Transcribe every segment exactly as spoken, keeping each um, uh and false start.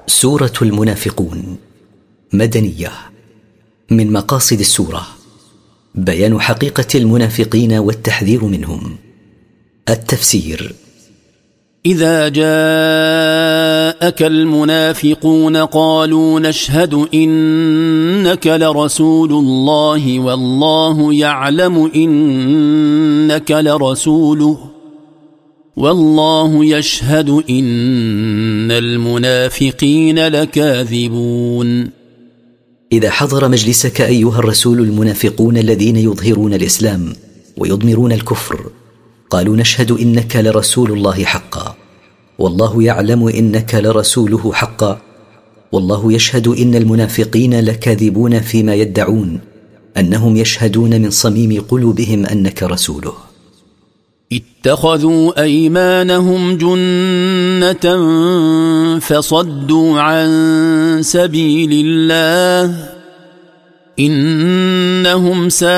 سورة المنافقون مدنية. من مقاصد السورة بيان حقيقة المنافقين والتحذير منهم. التفسير: إذا جاءك المنافقون قالوا نشهد إنك لرسول الله والله يعلم إنك لرسوله والله يشهد إن المنافقين لكاذبون. إذا حضر مجلسك أيها الرسول المنافقون الذين يظهرون الإسلام ويضمرون الكفر قالوا نشهد إنك لرسول الله حقا والله يعلم إنك لرسوله حقا والله يشهد إن المنافقين لكاذبون فيما يدعون أنهم يشهدون من صميم قلوبهم أنك رسوله. اتخذوا أيمانهم جنة فصدوا عن سبيل الله إنهم ساء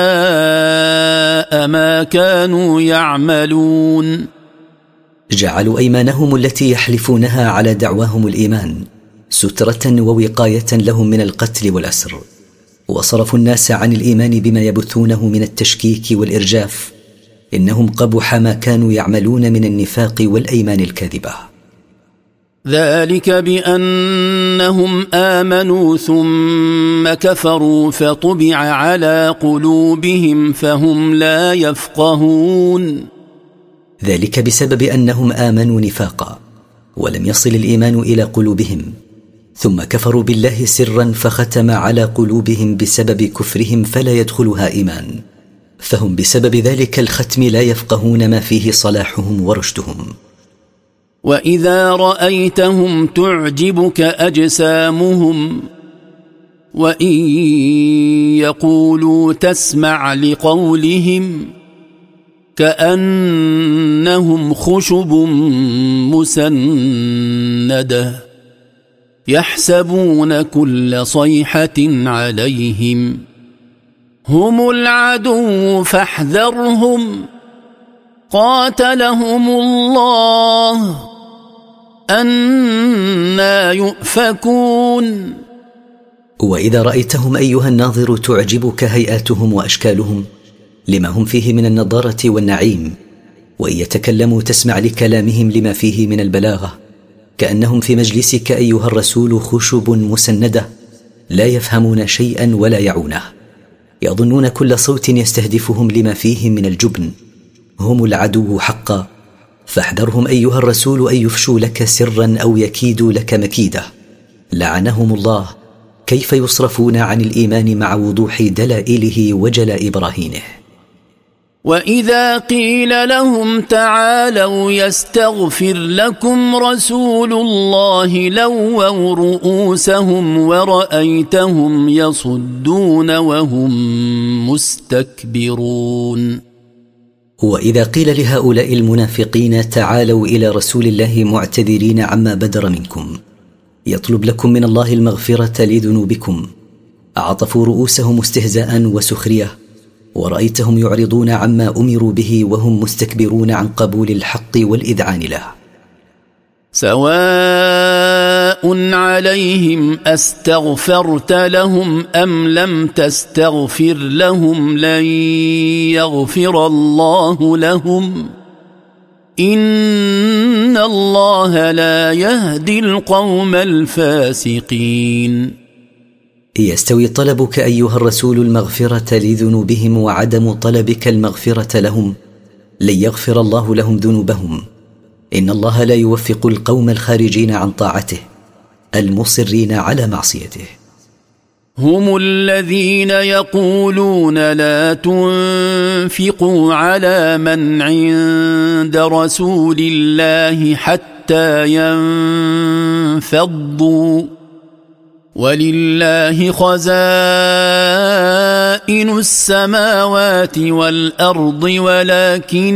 ما كانوا يعملون. جعلوا أيمانهم التي يحلفونها على دعواهم الإيمان سترة ووقاية لهم من القتل والأسر، وصرفوا الناس عن الإيمان بما يبثونه من التشكيك والإرجاف. إنهم قبح ما كانوا يعملون من النفاق والأيمان الكاذبة. ذلك بأنهم آمنوا ثم كفروا فطبع على قلوبهم فهم لا يفقهون. ذلك بسبب أنهم آمنوا نفاقا ولم يصل الإيمان إلى قلوبهم، ثم كفروا بالله سرا فختم على قلوبهم بسبب كفرهم فلا يدخلها إيمان، فهم بسبب ذلك الختم لا يفقهون ما فيه صلاحهم ورشدهم. وإذا رأيتهم تعجبك أجسامهم وإن يقولوا تسمع لقولهم كأنهم خشب مسندة يحسبون كل صيحة عليهم هم العدو فاحذرهم قاتلهم الله أنى يؤفكون. وإذا رأيتهم أيها الناظر تعجبك هيئاتهم وأشكالهم لما هم فيه من النضارة والنعيم، وإن يتكلموا تسمع لكلامهم لما فيه من البلاغة، كأنهم في مجلسك أيها الرسول خشب مسندة لا يفهمون شيئا ولا يعونه، يظنون كل صوت يستهدفهم لما فيه من الجبن. هم العدو حقا فاحذرهم أيها الرسول أن يفشوا لك سرا أو يكيدوا لك مكيدة. لعنهم الله، كيف يصرفون عن الإيمان مع وضوح دلائله وجلاء براهينه. وإذا قيل لهم تعالوا يستغفر لكم رسول الله لووا رؤوسهم ورأيتهم يصدون وهم مستكبرون. وإذا قيل لهؤلاء المنافقين تعالوا إلى رسول الله معتذرين عما بدر منكم يطلب لكم من الله المغفرة لذنوبكم، عطفوا رؤوسهم استهزاء وسخرية، ورأيتهم يعرضون عما أمروا به وهم مستكبرون عن قبول الحق والإذعان له. سواء عليهم أستغفرت لهم أم لم تستغفر لهم لن يغفر الله لهم إن الله لا يهدي القوم الفاسقين. يستوي طلبك أيها الرسول المغفرة لذنوبهم وعدم طلبك المغفرة لهم؟ لن يغفر الله لهم ذنوبهم. إن الله لا يوفق القوم الخارجين عن طاعته المصرين على معصيته. هم الذين يقولون لا تنفقوا على من عند رسول الله حتى ينفضوا ولله خزائن السماوات والأرض ولكن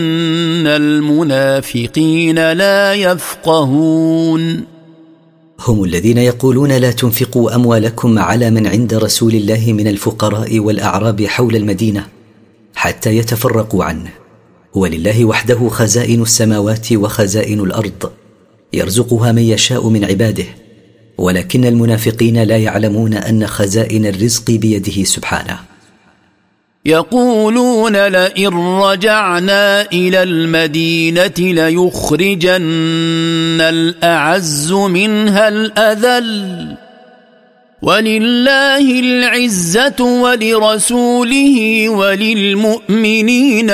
المنافقين لا يفقهون. هم الذين يقولون لا تنفقوا أموالكم على من عند رسول الله من الفقراء والأعراب حول المدينة حتى يتفرقوا عنه، ولله وحده خزائن السماوات وخزائن الأرض يرزقها من يشاء من عباده، ولكن المنافقين لا يعلمون أن خزائن الرزق بيده سبحانه. يقولون لئن رجعنا إلى المدينة ليخرجن الأعز منها الأذل ولله العزة ولرسوله وللمؤمنين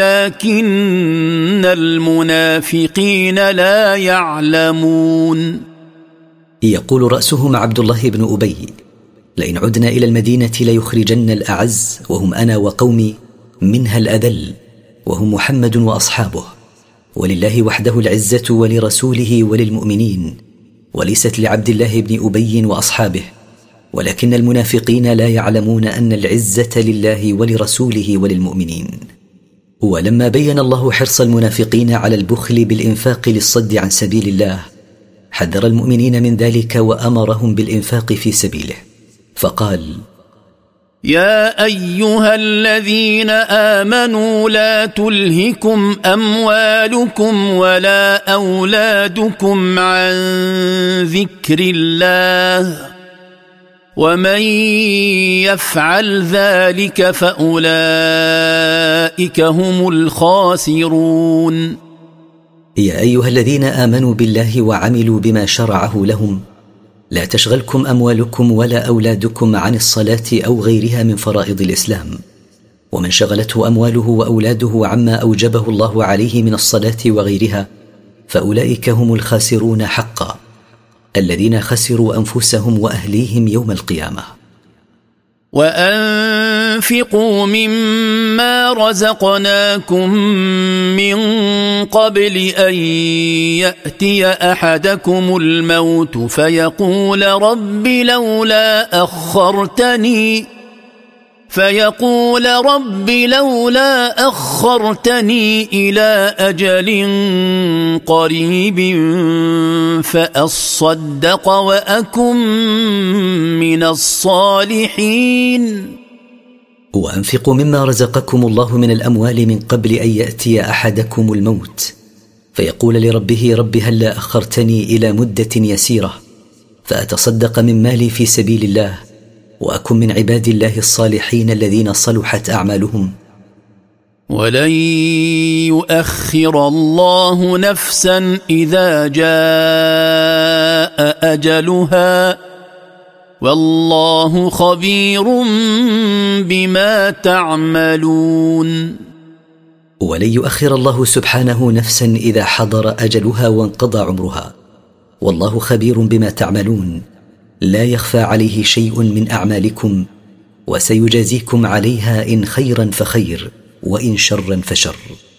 ولكن المنافقين لا يعلمون. يقول رأسهم عبد الله بن أبي: لئن عدنا إلى المدينة ليخرجن الأعز وهم أنا وقومي منها الأذل وهم محمد وأصحابه، ولله وحده العزة ولرسوله وللمؤمنين، وليست لعبد الله بن أبي وأصحابه، ولكن المنافقين لا يعلمون أن العزة لله ولرسوله وللمؤمنين. ولما بين الله حرص المنافقين على البخل بالإنفاق للصد عن سبيل الله، حذر المؤمنين من ذلك وأمرهم بالإنفاق في سبيله، فقال: يا أيها الذين آمنوا لا تلهكم أموالكم ولا أولادكم عن ذكر الله ومن يفعل ذلك فأولئك هم الخاسرون. يا أيها الذين آمنوا بالله وعملوا بما شرعه لهم، لا تشغلكم أموالكم ولا أولادكم عن الصلاة أو غيرها من فرائض الإسلام، ومن شغلته أمواله وأولاده عما أوجبه الله عليه من الصلاة وغيرها فأولئك هم الخاسرون حقا، الذين خسروا أنفسهم وأهليهم يوم القيامة. وأنفقوا مما رزقناكم من قبل أن يأتي أحدكم الموت فيقول رب لولا أخرتني فيقول رب لولا أخرتني إلى أجل قريب فأصدق وأكن من الصالحين. وأنفقوا مما رزقكم الله من الأموال من قبل أن يأتي أحدكم الموت فيقول لربه رب هلا أخرتني إلى مدة يسيرة فأتصدق من مالي في سبيل الله وأكن من عباد الله الصالحين الذين صلحت أعمالهم. ولن يؤخر الله نفسا إذا جاء أجلها والله خبير بما تعملون. ولن يؤخر الله سبحانه نفسا إذا حضر أجلها وانقضى عمرها، والله خبير بما تعملون، لا يخفى عليه شيء من أعمالكم، وسيجازيكم عليها إن خيرا فخير وإن شرا فشر.